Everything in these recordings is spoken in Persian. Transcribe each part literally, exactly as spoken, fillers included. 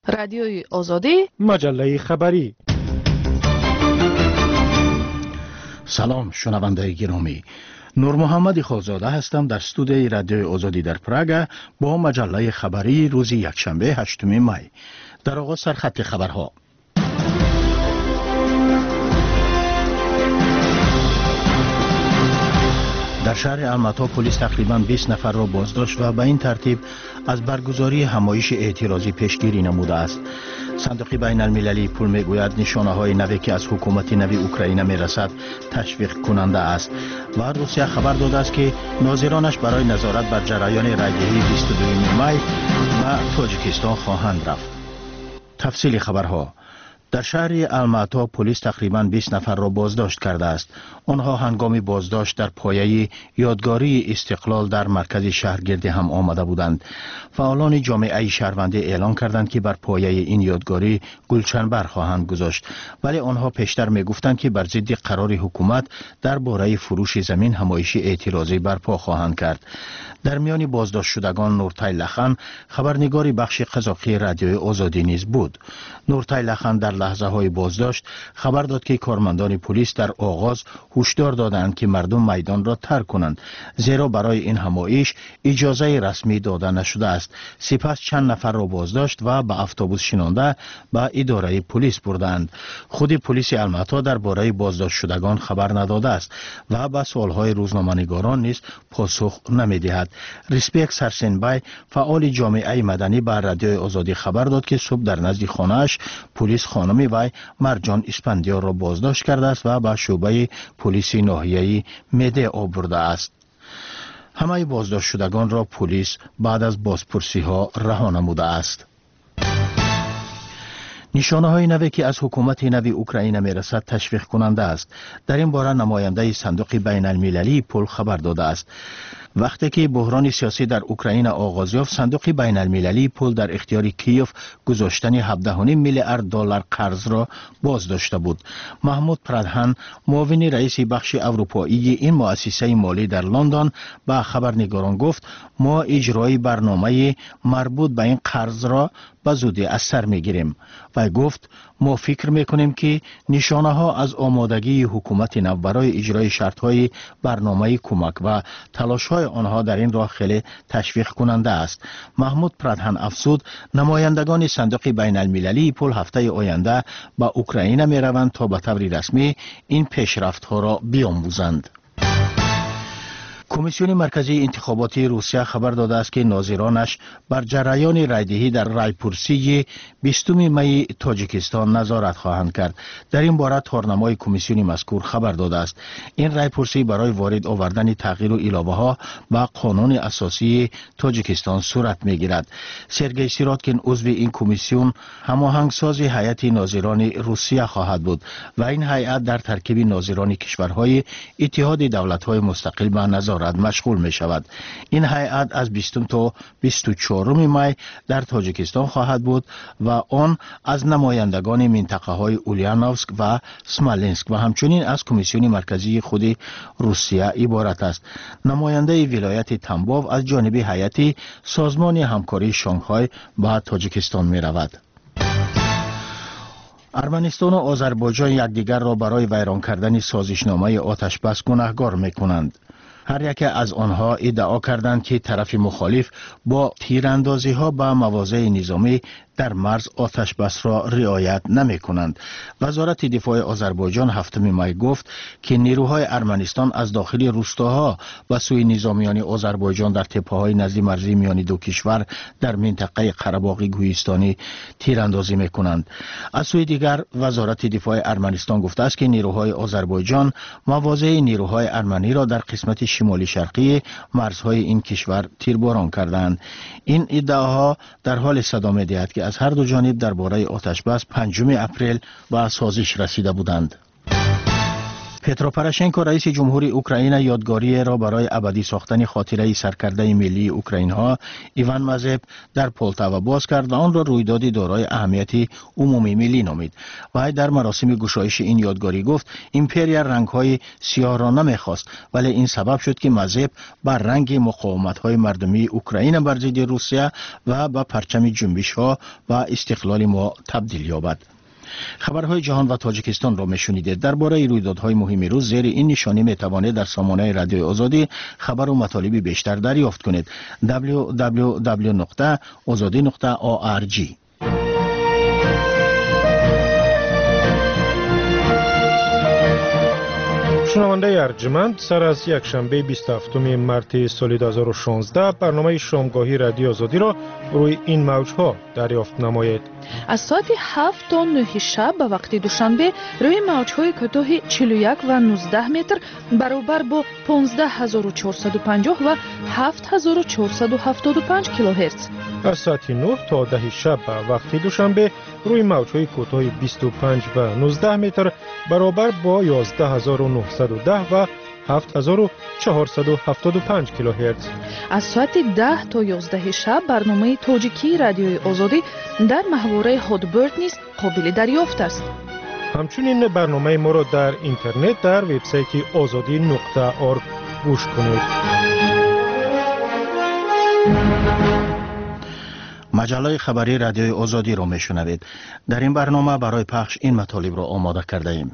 رادیوی آزادی، مجله خبری. سلام شنونده گرامی، نور محمد خالزاده هستم در استودیوی رادیوی آزادی در پراگ با مجله خبری روز یکشنبه هشتم می. در آغاز سرخط خبرها. در شهر الماتا پلیس تقریباً بیست نفر را بازداشت و به این ترتیب از برگزاری همایش اعتراضی پیشگیری نموده است. صندوق بین المللی پول میگوید نشانه های نوی که از حکومت نوی اوکراین میرسد تشویق کننده است و روسیه خبر داده است که ناظرانش برای نظارت بر جریان رایدهی بیست و دو می و تاجیکستان خواهند رفت. تفصیل خبرها. در شهر الماتا پلیس تقریباً بیست نفر را بازداشت کرده است. آنها هنگام بازداشت در پایه یادگاری استقلال در مرکز شهر گرد هم آمده بودند. فعالان جامعه شهروندی اعلان کردند که بر پایه این یادگاری گلچنبر خواهند گذاشت، ولی آنها پیشتر می گفتند که بر ضد قرار حکومت درباره فروش زمین همایش اعتراضی برپا خواهند کرد. در میان بازداشت شدگان نورتای لخن خبرنگار بخش قزاقی رادیوی آزادی نیز بود. نورتای لخن در لحظه های بازداشت خبر داد که کارمندان پلیس در آغاز هشدار دادند که مردم میدان را ترک کنند، زیرا برای این همایش اجازه رسمی داده نشده است. سپس چند نفر را بازداشت و به اتوبوس شنانده به اداره پلیس بردند. خود پلیس الماتا درباره بازداشت شدگان خبر نداده است و به سوالهای روزنامه‌نگاران نیز پاسخ نمی‌دهد. ریسپیک سرسنبای فعال جامعه مدنی به رادیوی آزادی خبر داد که صبح در نزد خانه‌اش پلیس خانم وی مرجان اسفندیار را بازداشت کرده است و به شعبه پلیس ناحیه‌ای میده آورده است. همه بازداشت شدگان را پلیس بعد از بازپرسی ها رها نموده است. نشانه های نوی که از حکومت نوی اوکراین میرسد تشویق کننده است. در این باره نماینده صندوق بین المللی پول خبر داده است. وقتی که بحران سیاسی در اوکراین آغاز یافت، صندوق بین المللی پول در اختیار کیف گذاشتن هفده و نیم میلیارد دلار قرض را باز داشته بود. محمود پردهان معاون رئیس بخش اروپایی این مؤسسه مالی در لندن به خبرنگاران گفت ما اجرای برنامه مربوط به این قرض را به زودی از سر میگیریم و گفت ما فکر میکنیم که نشانه ها از آمادگی حکومت نو برای اجرای شرط های برنامه کمک و تلاش های آنها در این راه خیلی تشویق کننده است. محمود پردهان افزود نمایندگان صندوق بین المللی پول هفته آینده به اوکراین می روند تا به طور رسمی این پیشرفت ها را بیاموزند. کمیسیون مرکزی انتخاباتی روسیه خبر داده است که ناظرانش بر جریان رایدهی در رایپورسی بیستم می تاجیکستان نظارت خواهند کرد. در این باره تارنمای کمیسیون مذکور خبر داده است این رایپورسی برای وارد آوردن تغییر و علاوه ها به قانون اساسی تاجیکستان صورت میگیرد. سرگئی سیراتکین عضو این کمیسیون هماهنگساز هیئت ناظران روسیه خواهد بود و این هیئت در ترکیب ناظران کشورهای اتحاد دولت‌های مستقل به نظارت مشغول می شود. این هیئت از بیستم تا بیست و چهارم می در تاجیکستان خواهد بود و آن از نمایندگان منطقه های اولیانوفسک و سمالینسک و همچنین از کمیسیون مرکزی خود روسیه عبارت است. نماینده ولایت تنباو از جانب هیئت سازمان همکاری شانگهای به تاجیکستان می رود. ارمنستان و آذربایجان یکدیگر را برای ویران کردن سازشنامه آتش بس گناهکار می کنند. هر یک از آنها ادعا کردند که طرف مخالف با تیراندازی ها به مواضع نظامی در مرز آتش بس را رعایت نمی کنند. وزارت دفاع آذربایجان هفتم می گفت که نیروهای ارمنستان از داخل روستاها به سوی نظامیان آذربایجان در تپه‌های نزد مرزی میان دو کشور در منطقه قره‌باغ کوهستانی تیراندازی می کنند. از سوی دیگر وزارت دفاع ارمنستان گفته است که نیروهای آذربایجان مواضع نیروهای ارمنی را در قسمت شمالی شرقی مرزهای این کشور تیرباران کردند. این ادعاها در حال صدا می‌دهد که از هر دو جانب درباره آتش بس پنجم اپریل به سازش رسیده بودند. پترو پروشنکو رئیس جمهور اوکراین یادگاری را برای ابدی ساختن خاطره سرکرده ملی اوکراین ها ایوان مازپ در پولتاوا باز کرد و آن را رویدادی دارای اهمیت عمومی ملی نامید. و در مراسم گشایش این یادگاری گفت امپریا رنگ های سیاه را نمیخواست، ولی این سبب شد که مازپ بر رنگ مقاومت های مردمی اوکراین بر ضد روسیه و به پرچم جنبش ها و استقلال ما تبدیل یابد. خبرهای جهان و تاجیکستان را میشنیدید. درباره رویدادهای مهم روز زیر این نشانی میتوانید در سامانه رادیوی آزادی خبر و مطالب بیشتر دریافت کنید. دبلیو دبلیو دبلیو نقطه آزادی نقطه او آر جی. شنونده ارجمند، سر از یک شنبه بیست و هفتم مارس سال دو هزار و شانزده برنامه شامگاهی رادیو آزادی را روی این موج‌ها دریافت نمایید. از ساعت هفت تا نه شب به وقت دوشنبه روی موج‌های کوتاه چهل و یک و نوزده متر برابر با پانزده هزار و چهارصد و پنجاه و هفت هزار و چهارصد و هفتاد و پنج کیلوهرتز. از ساعت نه تا ده شب به وقت دوشنبه روی موج‌های کوتاه بیست و پنج و نوزده متر برابر با یازده هزار و نهصد و ده و هفت هزار و چهارصد و هفتاد و پنج کیلوهرتز. از ساعت ده تا یازده شب برنامه تاجیکی رادیوی آزادی در محوره هادبرد نیز قابل دریافت است. همچنین برنامه ما را در اینترنت در وبسایت آزادی نقطه org گوش کنید. مجله خبری رادیوی آزادی را میشنوید. در این برنامه برای پخش این مطالب را آماده کرده ایم.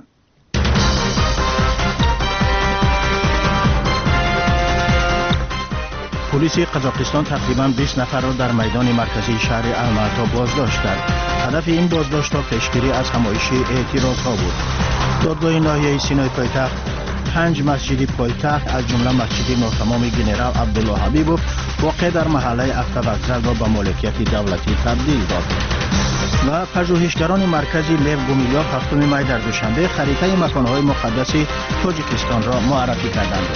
پلیس قزاقستان تقریباً بیست نفر را در میدان مرکزی شهر الماتا بازداشت کرد. هدف این بازداشت ها پیشگیری از همایش اعتراض ها بود. دادگاه ناحیه سینای پایتخت پنج مسجد پایتخت از جمله مسجد ناتمام گنرال عبدالله حبیبوف واقع در محله افتوکزل را به مالکیت دولتی تبدیل داد. و پژوهشگران مرکزی لیو گومیلیاف هفتم می در دوشنبه خریطه مکانهای مقدس تاجیکستان را معرفی کردند.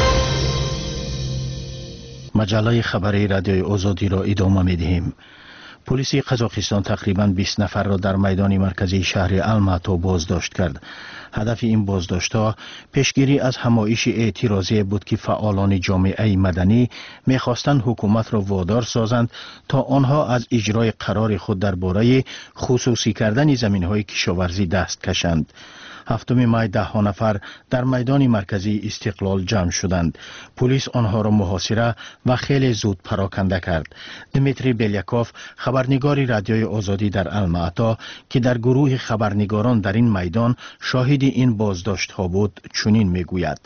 مجله خبری رادیوی آزادی را ادامه می‌دهیم. پلیس قزاقستان تقریباً بیست نفر را در میدان مرکزی شهر الماتا بازداشت کرد. هدف این بازداشت‌ها پیشگیری از همایش اعتراضی بود که فعالان جامعه مدنی می‌خواستند حکومت را وادار سازند تا آنها از اجرای قرار خود درباره خصوصی کردن زمین‌های کشاورزی دست کشند. هفتم می ده ها نفر در میدان مرکزی استقلال جمع شدند. پلیس آنها را محاصره و خیلی زود پراکنده کرد. دمیتری بیلیاکوف خبرنگار رادیوی آزادی در الماتا که در گروه خبرنگاران در این میدان شاهد این بازداشت ها بود چنین میگوید.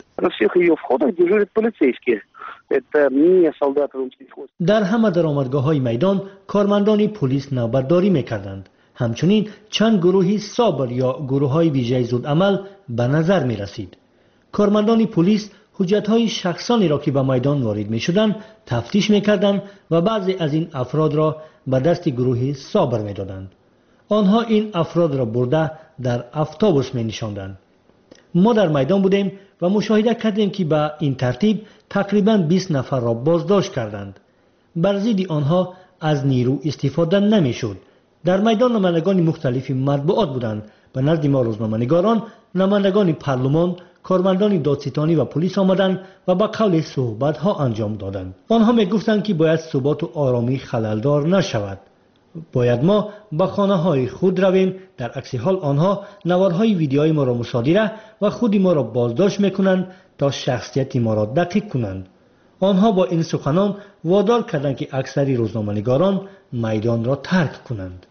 در همه درآمدگاه های میدان کارمندان پلیس نوبتداری میکردند. همچنین چند گروهی سابر یا گروه های ویژه زود عمل به نظر می رسید. کارمندان پلیس حجت های شخصانی را که به میدان وارد می شدند تفتیش می کردند و بعضی از این افراد را به دست گروه سابر می دادند. آنها این افراد را برده در اتوبوس می نشاندند. ما در میدان بودیم و مشاهده کردیم که به این ترتیب تقریباً بیست نفر را بازداشت کردند. بر ضد آنها از نیرو استفاده نمی شد. در میدان نمایندگان مختلف مطبوعات بودند. به نزد ما روزنامه‌نگاران، نمایندگان پارلمان، کارمندان دادستانی و پلیس آمدند و با قول صحبت ها انجام دادند. آنها می گفتند که باید ثبات و آرامی خللدار نشود. باید ما به خانه های خود رویم. در عکس حال آنها نوارهای ویدیوهای ما را مصادره و خود ما را بازداشت میکنند تا شخصیت ما را دقیق کنند. آنها با این سخنان وادار کردند که اکثری روزنامه‌نگاران میدان را ترک کنند.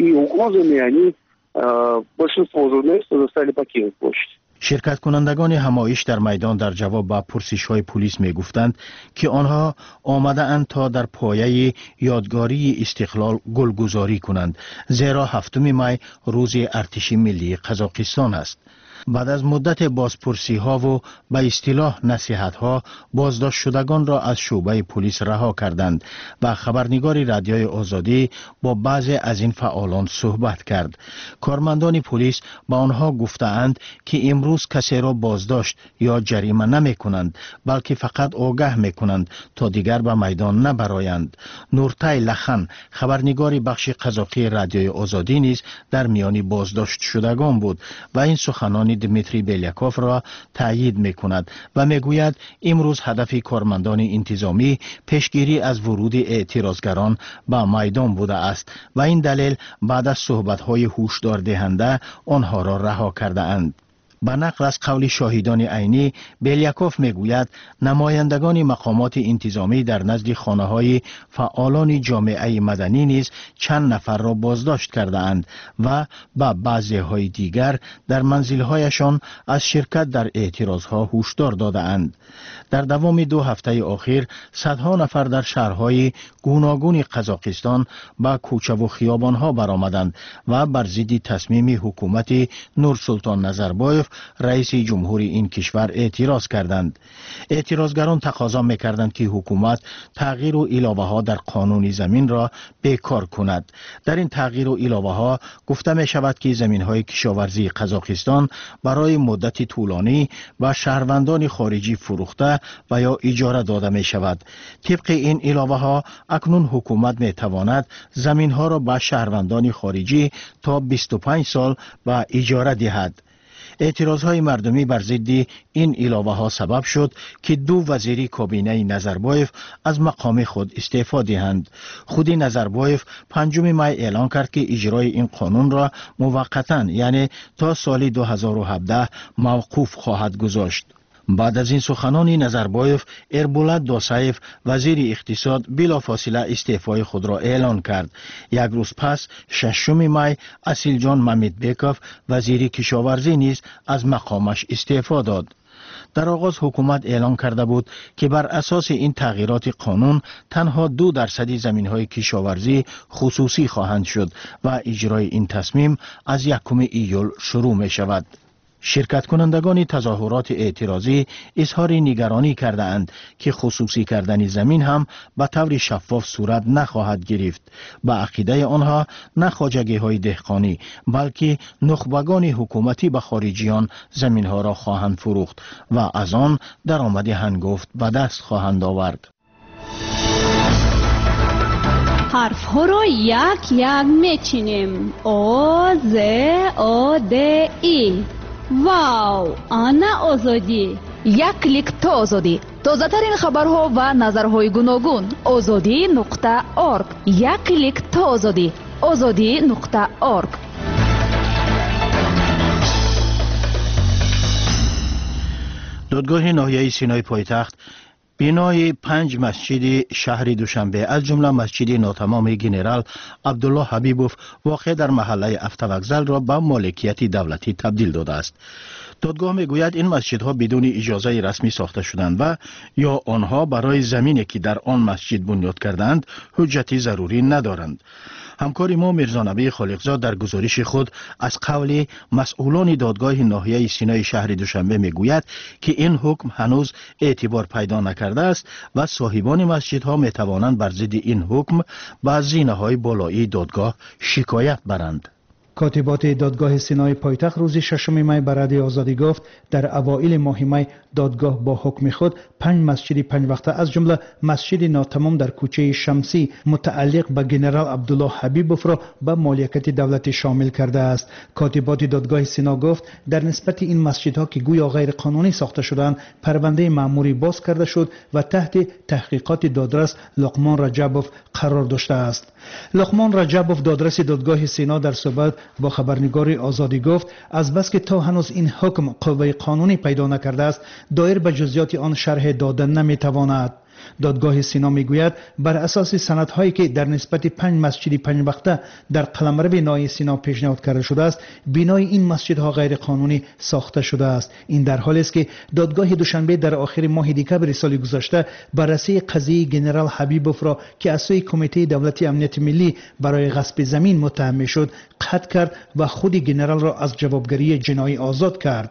شرکت کنندگان همایش در میدان در جواب به پرسش های پلیس می گفتند که آنها آمده اند تا در پایه یادگاری استقلال گلگذاری کنند، زیرا هفتم می روز ارتش ملی قزاقستان است. بعد از مدت بازپرسی ها و به اصطلاح نصیحت ها بازداشت شدگان را از شعبه پلیس رها کردند و خبرنگار رادیوی آزادی با بعضی از این فعالان صحبت کرد. کارمندان پلیس با آنها گفتند که امروز کسی را بازداشت یا جریمه نمی کنند، بلکه فقط آگاه می کنند تا دیگر به میدان نبرایند. نورتای لخن خبرنگار بخش قزاقی رادیوی آزادی نیز در میان بازداشت شدگان بود و این سخنان دمیتری بلیاکوف را تایید می‌کند و می‌گوید امروز هدف کارمندان انتظامی پیشگیری از ورود اعتراضگران به میدان بوده است و این دلیل بعد از صحبت‌های هشدار دهنده آنها را رها کرده اند. به نقل از قول شاهدان عینی، بلیاکوف میگوید نمایندگان مقامات انتظامی در نزد خانه‌های فعالان جامعه مدنی نیز چند نفر را بازداشت کرده اند و به بعضی‌های دیگر در منزل‌هایشان از شرکت در اعتراضها هشدار داده اند. در دوام دو هفته اخیر صدها نفر در شهرهای گوناگون قزاقستان به کوچه و خیابان‌ها برآمدند و بر ضد تصمیم حکومت نورسلطان نظربایف رئیس جمهور این کشور اعتراض کردند. اعتراضگران تقاضا می‌کردند که حکومت تغییر و علاوه‌ها در قانون زمین را بیکار کند. در این تغییر و علاوه‌ها گفته می‌شود که زمین‌های کشاورزی قزاقستان برای مدت طولانی به شهروندان خارجی فروخته و یا اجاره داده می‌شود. طبق این علاوه‌ها اکنون حکومت می‌تواند زمین‌ها را به شهروندان خارجی تا بیست و پنج سال به اجاره دهد. اعتراضهای مردمی بر ضد این علاوه ها سبب شد که دو وزیر کابینه نظربایف از مقام خود استعفا دهند. خود نظربایف پنجم می اعلان کرد که اجرای این قانون را موقتا یعنی تا سال دو هزار و هفده موقوف خواهد گذاشت. بعد از این سخنان نظربایف، اربولت داسایف وزیر اقتصاد بلافاصله استعفای خود را اعلان کرد. یک روز پس ششم می اسیلجان ممیدبکوف وزیر کشاورزی نیز از مقامش استعفا داد. در آغاز حکومت اعلان کرده بود که بر اساس این تغییرات قانون تنها دو درصد زمین‌های کشاورزی خصوصی خواهند شد و اجرای این تصمیم از یکم ایول شروع می شود. شرکت کنندگان تظاهرات اعتراضی اظهار نگرانی کرده اند که خصوصی کردن زمین هم به طور شفاف صورت نخواهد گرفت. به عقیده آنها نه خواجگی های دهقانی بلکه نخبگان حکومتی به خارجیان زمین ها را خواهند فروخت و از آن درآمد هنگفت به دست خواهند آورد. حرف ها را یک یک میچینیم. او ز او د ای. واو، آنا آزادی. یک کلیک تا آزادی. تازه ترین خبرها و نظرهای گوناگون. آزادی نقطه ارگ. یک کلیک تا آزادی. آزادی نقطه ارگ. دادگاه ناحیه سینای پایتخت بینای پنج مسجد شهر دوشنبه از جمله مسجد ناتمام گنرال عبدالله حبیبوف واقع در محله افتوکزل را به مالکیت دولتی تبدیل داده است. دادگاه میگوید این مسجدها بدون اجازه رسمی ساخته شدند و یا آنها برای زمینی که در آن مسجد بنیاد کردند حجتی ضروری ندارند. همکار ما میرزا نبی خالقزاد در گزارش خود از قول مسئولان دادگاه ناحیه سینای شهر دوشنبه میگوید که این حکم هنوز اعتبار پیدا نکرده است و صاحبان مسجدها میتوانند بر ضد این حکم به زینه‌های بالایی دادگاه شکایت برند. کاتبات دادگاه سینای پایتخت روز ششم می به رادیو آزادی گفت در اوایل ماه می دادگاه با حکم خود پنج مسجد پنج وقته از جمله مسجد ناتمام در کوچه شمسی متعلق به گنرال عبدالله حبیبوف را به مالکیت دولتی شامل کرده است. کاتبات دادگاه سینا گفت در نسبت این مسجدها که گویا غیر قانونی ساخته شدند پرونده مأموری باز کرده شد و تحت تحقیقات دادرس لقمان رجبوف قرار داشته است. لقمان رجبوف دادرس دادگاه سینا در صحبت با خبرنگار آزادی گفت از بس که تا هنوز این حکم قوه قانونی پیدا نکرده است دایر به جزئیات آن شرح دادن نمیتواند. دادگاه سینا میگوید بر اساس سندهایی که در نسبت پنج مسجد پنج وقته در قلمرو ناحیه سینا پیشنهاد کرده شده است بینای این مسجدها غیر قانونی ساخته شده است. این در حالی است که دادگاه دوشنبه در آخر ماه دکمبر سال گذشته بررسی قضیه گنرال حبیبوف را که از سوی کمیته دولتی امنیت ملی برای غصب زمین متهم شد قطع کرد و خود گنرال را از جوابگری جنایی آزاد کرد.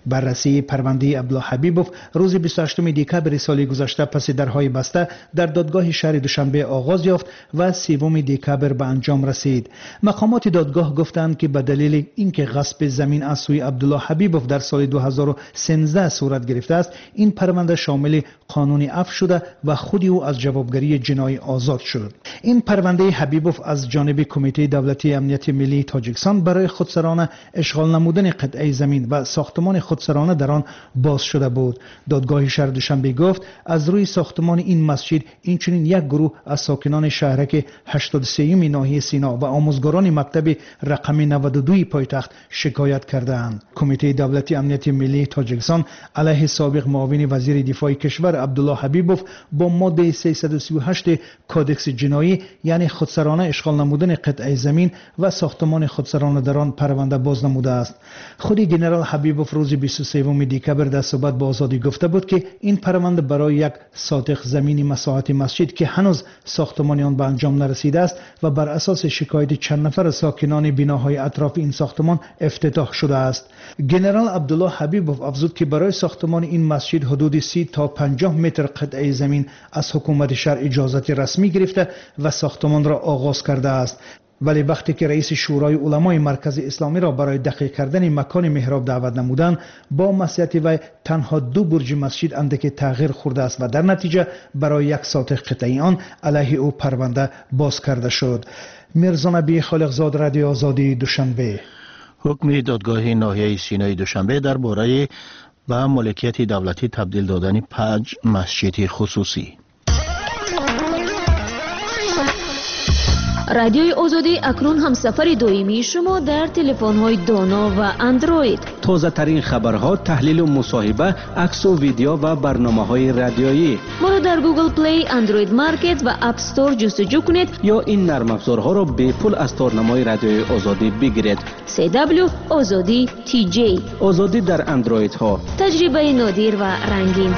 بررسی پرونده عبدالله حبیبوف روز بیست و هشتم دکبر سال گذشته پس درهای بسته در دادگاه شهر دوشنبه آغاز یافت و سوم دکبر به انجام رسید. مقامات دادگاه گفتند که به دلیل اینکه غصب زمین از سوی عبدالله حبیبوف در سال دو هزار و سیزده صورت گرفته است، این پرونده شامل قانونی عفو شده و خود او از جوابگری جنایی آزاد شد. این پرونده حبیبوف از جانب کمیته دولتی امنیت ملی تاجیکستان برای خودسرانه اشغال نمودن قطعه زمین و ساختمان خودسرانه در آن باز شده بود. دادگاه شهر دوشنبه گفت از روی ساختمان این مسجد اینچنین یک گروه از ساکنان شهرک هشتاد و سه ناحیه سینا و آموزگاران مکتب رقم نود و دو پایتخت شکایت کردند. کمیته دولتی امنیت ملی تاجیکستان علیه سابق معاون وزیر دفاع کشور عبدالله حبیبوف با ماده سیصد و سی و هشت کادکس جنایی یعنی خودسرانه اشغال نمودن قطعه زمین و ساختمان خودسرانه در آن پرونده باز نموده است. خود جنرال حبیبوف روز بیست و سه دکبر در صحبت با آزادی گفته بود که این پرونده برای یک ساتق زمین مساحت مسجد که هنوز ساختمان آن به انجام نرسیده است و بر اساس شکایت چند نفر ساکنان بناهای اطراف این ساختمان افتتاح شده است. جنرال عبدالله حبیبوف افزود که برای ساختمان این مسجد حدود سی تا پنجاه متر قطعه زمین از حکومت شهر اجازت رسمی گرفته و ساختمان را آغاز کرده است. ولی وقتی که رئیس شورای علمای مرکز اسلامی را برای دقیق کردن مکان محراب دعوت نمودند، با مصلحت وی تنها دو برج مسجد اندکی تغییر خورده است و در نتیجه برای یک ساتق قطعی آن علیه او پرونده باز کرده شد. میرزا نبی خالقزاد، رادیو آزادی، دوشنبه. حکم دادگاه ناحیه سینای دوشنبه درباره به مالکیت دولتی تبدیل دادن پنج مسجد خصوصی. رادیوی آزادی اکنون هم سفر دائمی شما در تلفن‌های دانا و اندروید. تازه ترین خبرها، تحلیل و مصاحبه، عکس و ویدیو و برنامه‌های رادیویی. ما را در گوگل پلی، اندروید مارکت و اپ استور جستجو کنید یا این نرم افزارها را به پول از تارنمای رادیوی آزادی بگیرید. سی دبلیو آزادی تی جی. آزادی در اندروید ها. تجربه نادر و رنگین.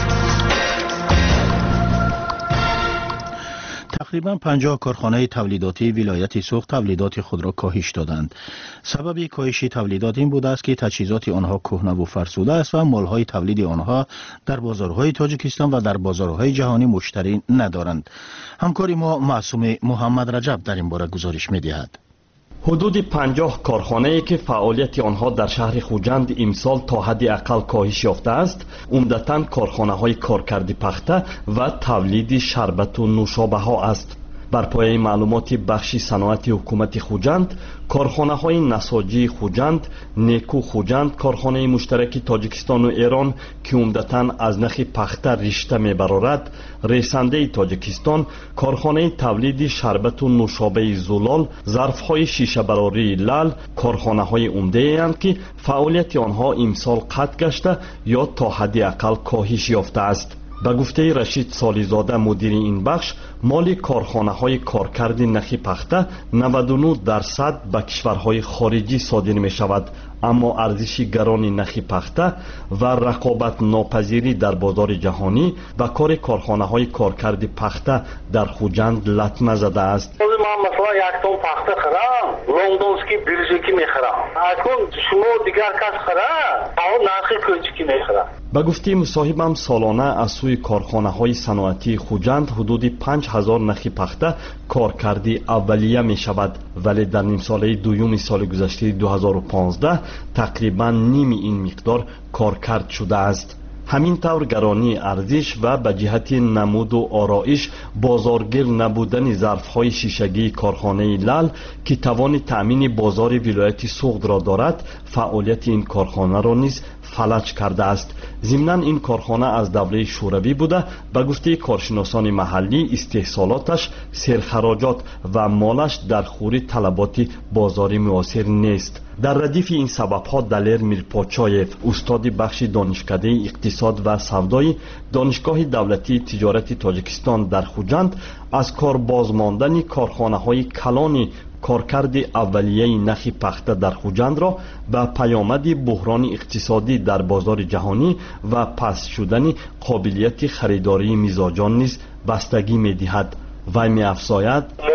تقریبا پنجاه کارخانه تولیداتی ولایت سوخت تولیدات خود را کاهش دادند. سبب کاهش تولیدات این بوده است که تجهیزات آنها کهنه و فرسوده است و مالهای تولید آنها در بازارهای تاجیکستان و در بازارهای جهانی مشتری ندارند. همکاری ما معصوم محمد رجب در این باره گزارش می‌دهد. حدود پنجاه کارخانه‌ای که فعالیت آنها در شهر خوجند امسال تا حد اقل کاهش یافته است، عمدتاً کارخانه‌های کارکرد پخته و تولید شربت و نوشابه ها است. بر پایه معلومات بخش صنعتی حکومت خوجند، کارخانه‌های نساجی خوجند، نیکو خوجند، کارخانه مشترک تاجیکستان و ایران که عمدتاً از نخ پخته رشته می‌برآورد، ریسنده تاجیکستان، کارخانه تولید شربت و نوشابه زلال، ظرف‌های شیشه براری لال، کارخانه‌های عمده اند که فعالیت آنها امسال قطع گشته یا تا حد اقل کاهش یافته است. به گفته رشید سالیزاده مدیر این بخش، مال کارخانه‌های کارکرد نخ پخته نود و نه درصد به کشورهای خارجی صادر می شود، اما ارزش گران نخ پخته و رقابت ناپذیری در بازار جهانی به کار کارخانه‌های کارکرد پخته در خوجند لطمه زده است. من مثلا یک تن پخته خرم، لندنسکی بلژیکی میخرم، اکنون شما دیگر کس خرم، اما نرخ کوچکی میخرم. به گفته مصاحبم سالانه از سوی کارخانه‌های صنعتی خوجند حدود پنج هزار نخ پخته کارکردی اولیه می شود، ولی در نیم ساله دوم سال گذشته دو هزار و پانزده تقریبا نیم این مقدار کارکرد شده است. همین طور گرانی ارزش و به جهت نمود و آرایش بازارگیر نبودن ظرف‌های شیشگی کارخانه لال که توان تأمین بازار ولایت سوخت را دارد، فعالیت این کارخانه را نیز فلج کرده است. ضمناً این کارخانه از دوره شوروی بوده. به گفته کارشناسان محلی استحصالاتش، سرخراجات و مالش در خور طلبات بازاری معاصر نیست. در ردیف این سبب‌ها دلیر میرپاچایف، استاد بخش دانشکده اقتصاد و سودای دانشگاه دولتی تجارت تاجیکستان در خوجند، از کار بازماندن کارخانه‌های کلان کارکرد اولیه نخ پخته در خوجند را به پیامد بحران اقتصادی در بازار جهانی و پست شدن قابلیت خریداری میزاجان نیز بستگی می‌دهد. وی می‌افزاید: موقعی که از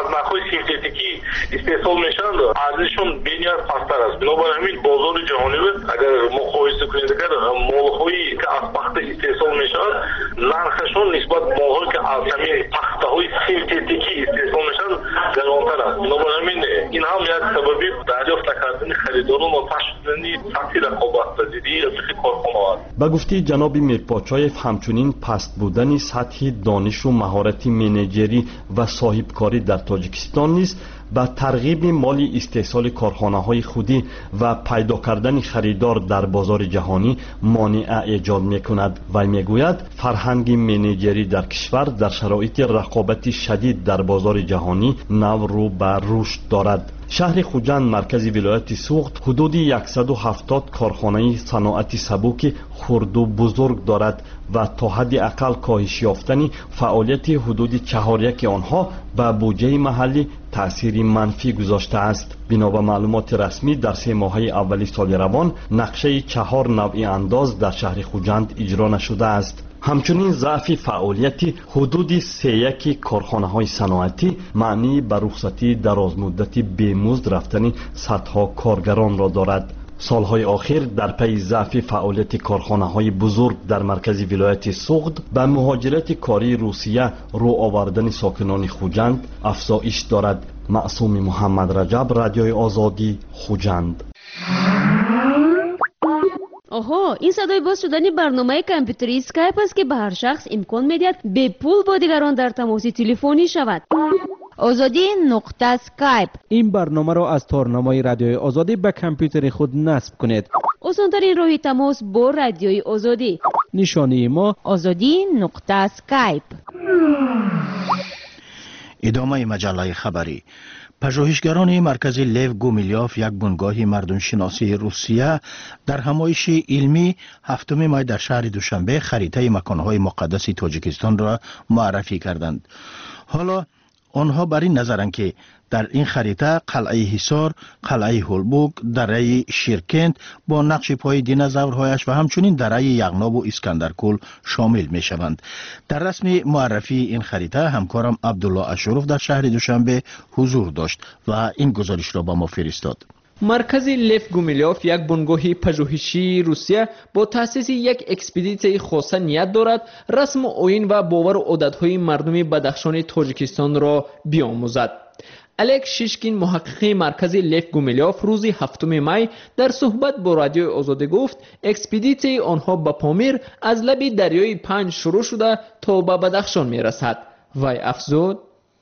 барнахои синтетикӣ истеҳсол мешаванд, арзишон бениҳоят пасттар аст. бинобар ҳамин бозори ҷаҳонӣ агар муқоиса кунед, агар молҳои ки аз пахта истеҳсол мешаванд, нархашон нисбат молҳое ки аз ҳамин пахтаҳои синтетикӣ истеҳсол мешаванд гаронтар аст. бинобар ҳамин ин ҳам як сабаби дарёфт накардани харидорон ва паш шудани сатҳи рақобатпазирии рафиқи корхона аст. ба гуфти ҷаноби мирпочоев, ҳамчунин паст будани сатҳи донишу маҳорати менеҷерӣ ва соҳибкорӣ дар тоҷикистон низ ба тарғиби моли истеҳсоли корхонаҳои худӣ ва пайдо кардани харидор дар бозори ҷаҳонӣ монеа эҷод мекунад. вай мегӯяд, фарҳанги менеҷерӣ дар кишвар дар шароити рақобати шадид дар бозори ҷаҳонӣ нав рӯ ба рушд дорад. шаҳри хуҷанд, маркази вилояти суғд, ҳудуди яксаду ҳафтод корхонаи саноати сабуки хурду бузург дорад ва то ҳадди ақал коҳиш ёфтани фаъолияти ҳудуди чаҳоряки онҳо ба буҷаи маҳаллӣ таъсири манфӣ гузоштааст. бино ба маълумоти расмӣ, дар се моҳаи аввали соли равон нақшаи чаҳор навъи андоз дар шаҳри хуҷанд иҷро нашудааст. ҳамчунин заъфи фаъолияти ҳудуди сеяки корхонаҳои саноатӣ маънии ба рухсатии дарозмуддати бемузд рафтани садҳо коргаронро дорад. солҳои охир дар пайи заъфи фаъолияти корхонаҳои бузург дар маркази вилояти суғд ба муҳоҷирати кории русия рӯ овардани сокинони хуҷанд афзоиш дорад. маъсуми муҳаммадраҷаб, радиои озодӣ, хуҷанд. оҳо, ин садои боз шудани барномаи компютери скайп аст ки ба ҳар шахс имкон медиҳад бепул бо дигарон дар тамоси телефонӣ шавад. озодӣ нуқта скайп. ин барномаро аз торнамаи радиои озодӣ ба компютери худ насб кунед. осонтарин роҳи тамос бо радиои озодӣ. нишонии мо озодӣ нуқта скайп. идомаи маҷаллаи хабарӣ. пажӯҳишгарони маркази лев гумилёв, як бунгоҳи мардумшиносии русия, дар ҳамоиши илмӣ ҳафтуми май дар шаҳри душанбе харитаи маконҳои муқаддаси тоҷикистонро муаррафӣ карданд. ҳоло онҳо бар ин назаранд ки дар ин харита қалъаи ҳисор, қалъаи ҳулбук, дараи ширкент бо нақши пои динозаврҳояш ва ҳамчунин дараи яғнобу искандаркул шомил мешаванд. дар расми муаррафии ин харита ҳамкорам абдулло ашуров дар шаҳри душанбе ҳузур дошт ва ин гузоришро ба мо фиристод. маркази лев гумилёв, як бунгоҳи пажӯҳишии русия, бо таъсиси як экспедитсияи хоса ният дорад расму оин ва бовару одатҳои мардуми бадахшони тоҷикистонро биомӯзад. алек шишкин, муҳаққиқи маркази лев гумилёв, рӯзи ҳафтуми май дар суҳбат бо радиои озодӣ гуфт, экспедитсияи онҳо ба помир аз лаби дарёи панҷ шурӯъ шуда то ба бадахшон мерасад. вай афзуд: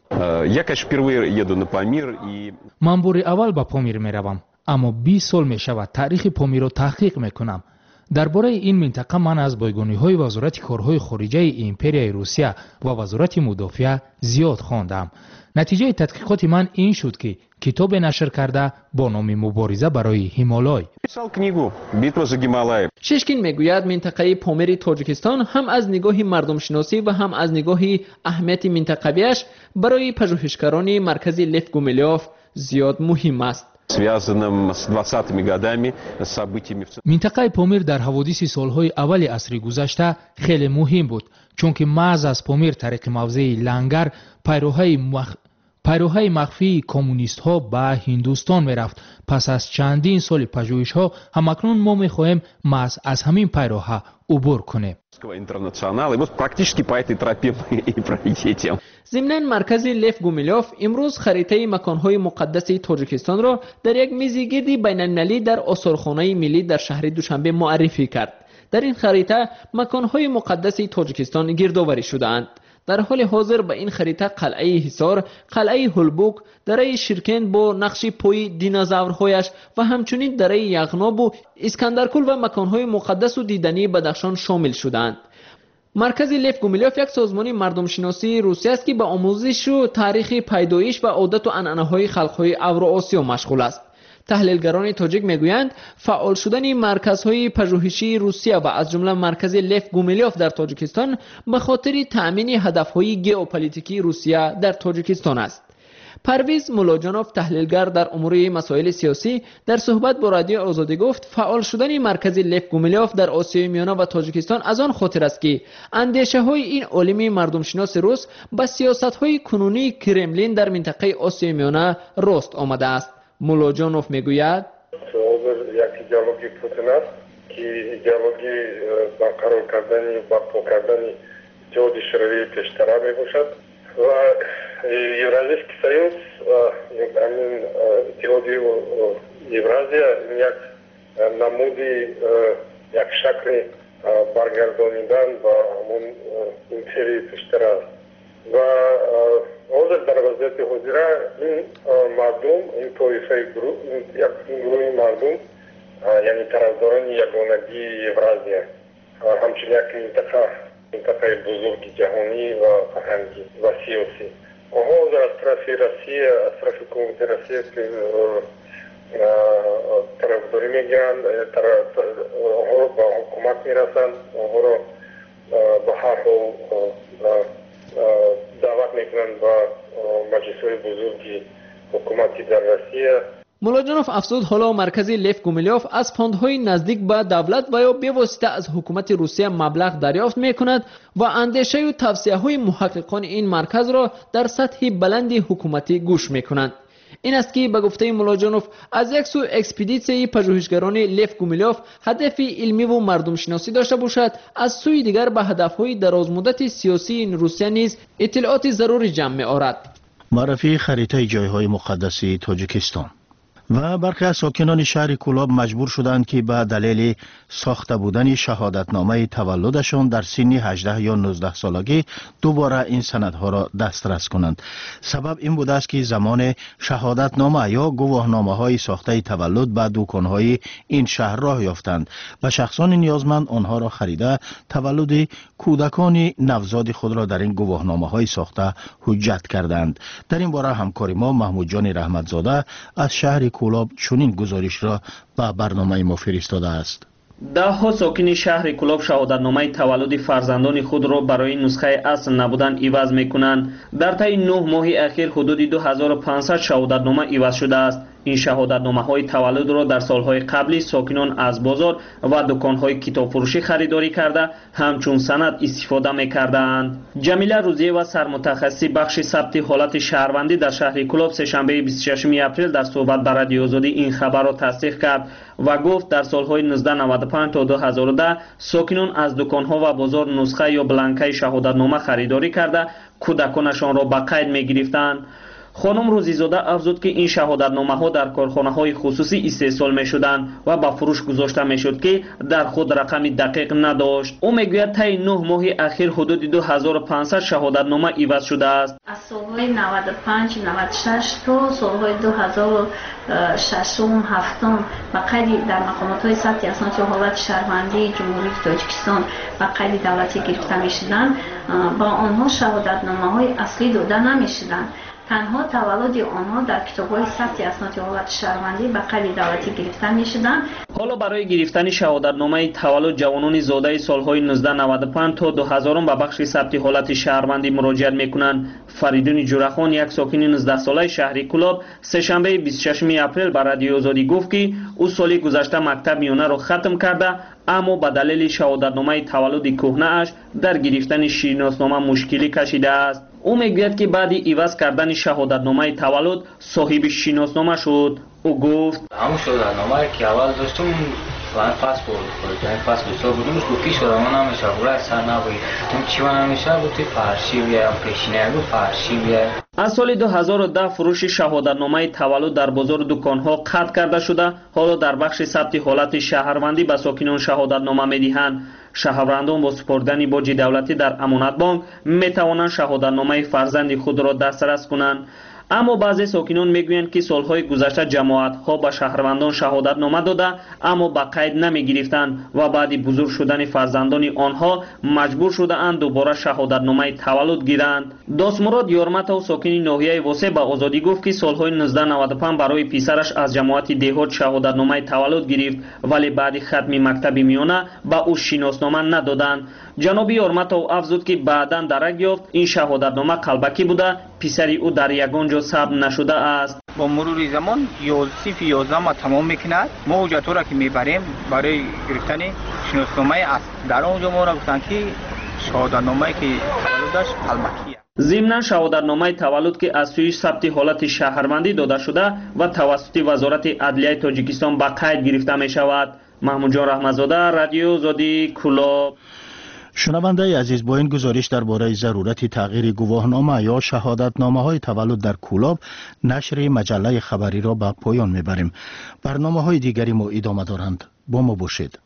Я, конечно, впервые еду на Памир и... Ман бори аввал ба Помир меравам, аммо бист сол мешавад таърихи Помирро таҳқиқ мекунам. дар бораи ин минтақа ман аз бойгониҳои вазорати корҳои хориҷаи империяи Русия ва вазорати мудофиа зиёд хондам. натиҷаи тадқиқоти ман ин шуд ки китобе нашр карда бо номи мубориза барои ҳимолой. Писал книгу «Битва за Гималаи». Шишкин мегӯяд минтақаи Помири Тоҷикистон ҳам аз нигоҳи мардумшиносӣ ва ҳам аз нигоҳи аҳамияти минтақавиаш барои пажӯҳишгарони маркази Лев Гумилёв зиёд муҳим аст. связанным с двадцатыми годами событиями. минтақаи Помир дар ҳаводиси солҳои аввали асри гузашта хеле муҳим буд, чунки маҳз аз Помир тариқи мавзеи Лангар пайроҳаи мах... пайроҳаи махфии коммунистҳо ба Ҳиндустон мерафт. пас аз чандин соли пажӯҳишҳо ҳамакнун мо мехоҳем маҳз аз ҳамин пайроҳа убур кунем. Интернационал, и вот практически по этой тропе мы и проедем. ضمناً مرکز لف گومیلوف امروز خریطه مکان‌های مقدس تاجیکستان را در یک میز گردی بین‌المللی در آثارخانه ملی در شهر دوشنبه معرفی کرد. در این خریطه مکان‌های مقدس تاجیکستان گردآوری شده‌اند. در حال حاضر به این خریطه قلعه حصار، قلعه هولبوک، دره شیرکند با نقش پای دینازاورهایش و همچنین دره یغناب و اسکندرکل و مکان‌های مقدس و دیدنی بدخشان شامل شدند. مرکز لف گومیلوف یک سازمان مردمشناسی روسیه است که به آموزش و تاریخ پیدایش و عادت و عنعنه‌های خلق‌های اوراسیا مشغول است. تحلیلگران تاجیک میگویند فعال شدن مرکزهای پژوهشی روسیه و از جمله مرکز لف گومیلوف در تاجیکستان به خاطر تأمین هدفهای ژئوپلیتیکی روسیه در تاجیکستان است. پرویز مولاجانوف تحلیلگر در امور مسائل سیاسی در صحبت با رادیو آزادی گفت فعال شدن مرکز لف گومیلیوف در آسیای میانه و تاجیکستان از آن خاطر است که اندیشه های این عالم مردم شناس روس با سیاست های کنونی کرملین در منطقه آسیای میانه راست آمده است. مولاجانوف میگوید یک ایدئولوژی پوتین است که ایدئولوژی برقرار کردن برپا کردن اتحاد شوروی پیشتر میباشد و Евразийский союз, اتحادی Евразия یک نمودی یک شکل برگردانیدن و همون امپری پیشتر است و حاضر در وضعیت حاضره این مردم این طایفه گروه یک گروه مردم یعنی طرفداران یگانگی Евразия همچنین یک منطقه منطقه بزرگ جهانی و فرهنگی و سیاسی آنها از طرف روسیه از طرف حکومت روسیه که طرفداری میگیرند آنها را به حکومت میرسند آنها را به هر حال دعوت میکنند به مجلس‌های بزرگی حکومتی در روسیه. مولاجانوف افزود حالا مرکز لف گومیلیوف از فاندهای نزدیک به دولت و یا به واسطه از حکومت روسیه مبلغ دریافت میکند و اندیشه و توصیه های محققان این مرکز را در سطح بلند حکومتی گوش میکنند. این است که به گفته مولاجانوف از یک سو اکسپدیسیون پژوهشگران لف گومیلیوف هدف علمی و مردم شناسی داشته باشد، از سوی دیگر به هدفهای درازمدت سیاسی این روسیه نیز اطلاعات ضروری جمع می‌آورد. معرفی خریطه جایهای مقدس تاجیکستان و برخی از ساکنان شهر کولاب مجبور شدند که به دلیل ساخته بودن شهادتنامه تولدشان در سن هجده یا نوزده سالگی دوباره این سندها را دسترس کنند. سبب این بوده است که زمان شهادتنامه یا گواهنامه های ساخته تولد به دکانهای این شهر راه یافتند و شخصان نیازمند آنها را خریده تولد کودکان نوزاد خود را در این گواهنامه های ساخته حجت کردند. در این باره همکار ما محمود جان رحمتزاده از شهر کولاب چنین گزارش را به برنامه ما فرستاده است. ده ها ساکن شهر کولاب شهادتنامه تولد فرزندان خود را برای نسخه اصل نبودن عوض میکنند. در طی نه ماه اخیر حدود دو هزار و پانصد شهادتنامه عوض شده است. این شهادتنامه های تولد را در سالهای قبلی ساکنان از بازار و دکانهای کتاب فروشی خریداری کرده همچون سند استفاده میکردند. جمیله روزیه و سرمتخصص بخش ثبت حالت شهروندی در شهر کولاب سه‌شنبه بیست و ششم اپریل در صحبت با رادیو آزادی این خبر را تصدیق کرد و گفت در سالهای نوزده نود و پنج تا دو هزار و ده ساکنان از دکانها و بازار نسخه یا بلانکه شهادتنامه خریداری کرده کودکانشان را به قید میگرفتند. خانم روزیزاده افزود که این شهادتنامه ها در کارخانه های خصوصی استحصال می شدند و به فروش گذاشته می شد که در خود رقم دقیق نداشت. او میگوید طی نه ماه اخیر حدود دو هزار و پانصد شهادتنامه عوض شده است. از سالهای نود و پنج نود و شش تا سالهای دو هزار و شش هفت به قید در مقامات های ثبت اسناد حالت شهروندی جمهوری تاجیکستان به قید دولتی گرفته می شدند. با آنها شهادتنامه های اصلی داده نمی شدند. تنها تولد آنها در کتاب‌های ثبت اسناد حالت شهروندی به قید دولتی گرفته می‌شدند. حالا برای گرفتن شهادتنامه تولد جوانان زاده سال‌های نوزده نود و پنج تا دو هزار به بخش ثبت حالت شهروندی مراجعه می‌کنند. فریدون جورخان یک ساکن نوزده ساله شهر کولاب سه‌شنبه بیست و ششم اپریل به رادیو آزادی گفت که او سال گذشته مکتب میانه را ختم کرده اما به دلیل شهادتنامه تولد کهنه اش در گرفتن شناسنامه مشکلی کشیده است. او میگوید که بعد عوض کردن شهادتنامه تولد صاحب شناسنامه شد. او گفت همون شهادتنامه که اول داشتم من پاسپورت خود یعنی پاسپورت تو بودم تو کی شده من نمیشه برای سر نبود تو چی من نمیشه بود فارسی بیا پیشینه بود فارسی بیا. از سال دو هزار و ده فروش شهادتنامه تولد در بازار دکان‌ها قطع کرده شده. حالا در بخش ثبت حالت شهروندی به ساکنان شهادتنامه می‌دهند. شهروندان با سپردن باج دولتی در امانت بانک می‌توانند شهادتنامه فرزند خود را دسترس کنند. اما بعضی ساکنان میگویند که سالهای گذشته جماعت‌ها به شهروندان شهادتنامه داده اما به قید نمی‌گرفتند و بعد بزرگ شدن فرزندان آنها مجبور شده‌اند دوباره شهادتنامه تولد گیرند. داستمراد یارمتو ساکن ناحیه واسه به آزادی گفت که سالهای نوزده نود و پنج برای پسرش از جماعت دهات شهادتنامه تولد گرفت ولی بعد ختم مکتب میانه به او شناسنامه ندادند. ҷаноби Ёрматов афзуд ки баъдан дарак ёфт ин шаҳодатнома қалбакӣ буда писари ӯ дар ягон ҷо сабт нашудааст. با مرور زمان صیف یازده ما تمام میکند. ما حجت را که میبریم برای گرفتن شناسنامه است. در اونجا ما را گفتن که شهادتنامه که تولدش قلبکی است. ضمناً شهادتنامه تولد که از سوی ثبت حالت شهروندی داده شده و توسط وزارت عدلیه تاجیکستان به قید گرفته می شود. محمود جان رحمتزاده، رادیو آزادی، کلاب. شنونده عزیز، با این گزارش درباره ضرورت تغییر گواهنامه یا شهادتنامه های تولد در کولاب نشر مجله خبری را به پایان میبریم. برنامه های دیگری ما ادامه دارند. با ما باشید.